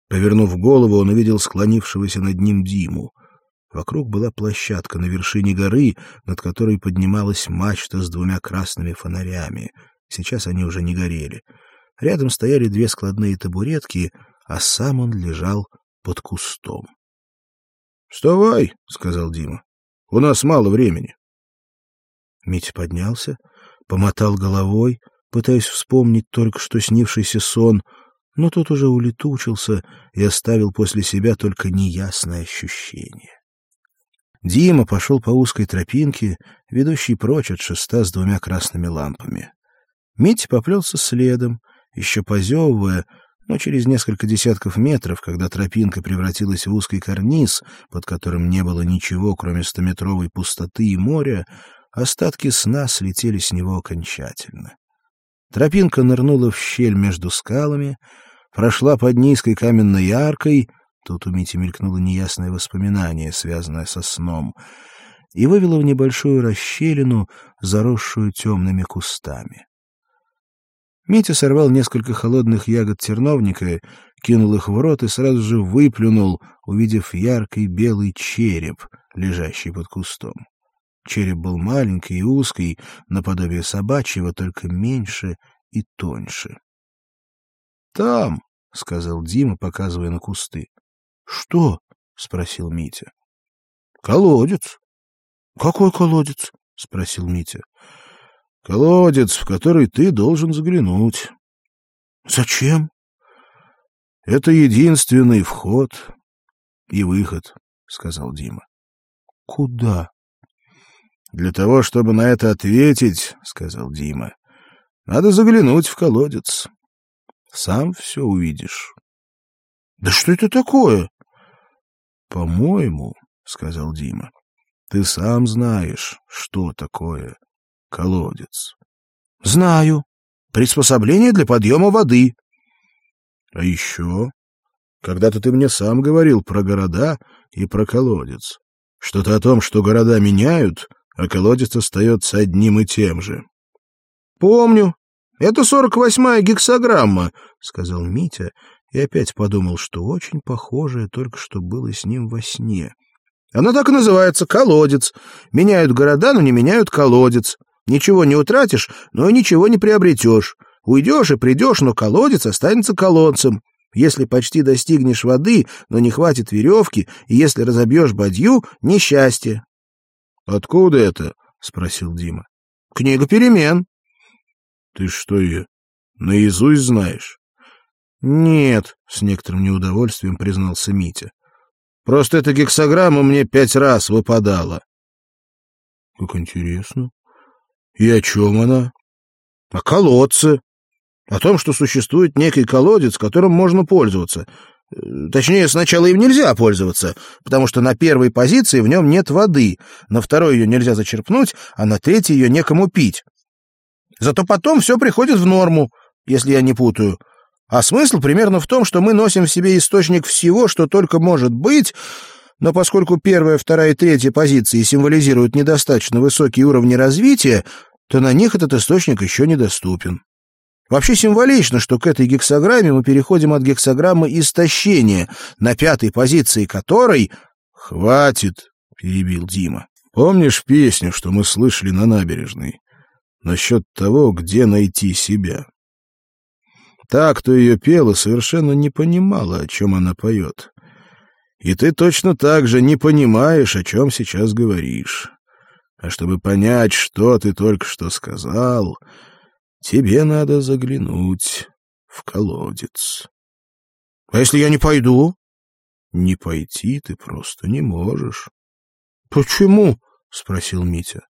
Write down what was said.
Повернув голову, он увидел склонившегося над ним Диму. Вокруг была площадка на вершине горы, над которой поднималась мачта с 2 красными фонарями. Сейчас они уже не горели. Рядом стояли 2 складные табуретки, а сам он лежал под кустом. — Вставай, — сказал Дима. — У нас мало времени. Митя поднялся, помотал головой, пытаясь вспомнить только что снившийся сон, но тот уже улетучился и оставил после себя только неясное ощущение. Дима пошел по узкой тропинке, ведущей прочь от шеста с 2 красными лампами. Митя поплелся следом, еще позевывая, но через несколько десятков метров, когда тропинка превратилась в узкий карниз, под которым не было ничего, кроме 100-метровой пустоты и моря, остатки сна слетели с него окончательно. Тропинка нырнула в щель между скалами, прошла под низкой каменной аркой, тут у Мити мелькнуло неясное воспоминание, связанное со сном, и вывела в небольшую расщелину, заросшую темными кустами. Митя сорвал несколько холодных ягод терновника, кинул их в рот и сразу же выплюнул, увидев яркий белый череп, лежащий под кустом. Череп был маленький и узкий, наподобие собачьего, только меньше и тоньше. — Там, — сказал Дима, показывая на кусты. — Что? — спросил Митя. — Колодец. — Какой колодец? — спросил Митя. — Колодец, в который ты должен заглянуть. — Зачем? — Это единственный вход и выход, — сказал Дима. — Куда? — Для того, чтобы на это ответить, — сказал Дима, — надо заглянуть в колодец. Сам все увидишь. — Да что это такое? — По-моему, — сказал Дима, — ты сам знаешь, что такое колодец. — Знаю. Приспособление для подъема воды. — А еще... Когда-то ты мне сам говорил про города и про колодец. Что-то о том, что города меняют, а колодец остается одним и тем же. — Помню. Это 48-я гексаграмма, — сказал Митя, и опять подумал, что очень похожее только что было с ним во сне. Она так и называется — колодец. Меняют города, но не меняют колодец. Ничего не утратишь, но и ничего не приобретешь. Уйдешь и придешь, но колодец останется колодцем. Если почти достигнешь воды, но не хватит веревки, и если разобьешь бадью — несчастье. — Откуда это? — спросил Дима. — Книга перемен. — Ты что ее наизусть знаешь? — Нет, — с некоторым неудовольствием признался Митя. — Просто эта гексаграмма мне 5 раз выпадала. — Как интересно. И о чем она? — О колодце. О том, что существует некий колодец, которым можно пользоваться. Точнее, сначала им нельзя пользоваться, потому что на первой позиции в нем нет воды, на второй ее нельзя зачерпнуть, а на третьей ее некому пить. Зато потом все приходит в норму, если я не путаю. А смысл примерно в том, что мы носим в себе источник всего, что только может быть, но поскольку 1-я, 2-я и 3-я позиции символизируют недостаточно высокие уровни развития, то на них этот источник еще недоступен. Вообще символично, что к этой гексаграмме мы переходим от гексаграммы истощения, на 5-й позиции которой... — Хватит, — перебил Дима. — Помнишь песню, что мы слышали на набережной? Насчет того, где найти себя. Та, кто ее пела, совершенно не понимала, о чем она поет. И ты точно так же не понимаешь, о чем сейчас говоришь. А чтобы понять, что ты только что сказал, тебе надо заглянуть в колодец. — А если я не пойду? — Не пойти ты просто не можешь. — Почему? — спросил Митя.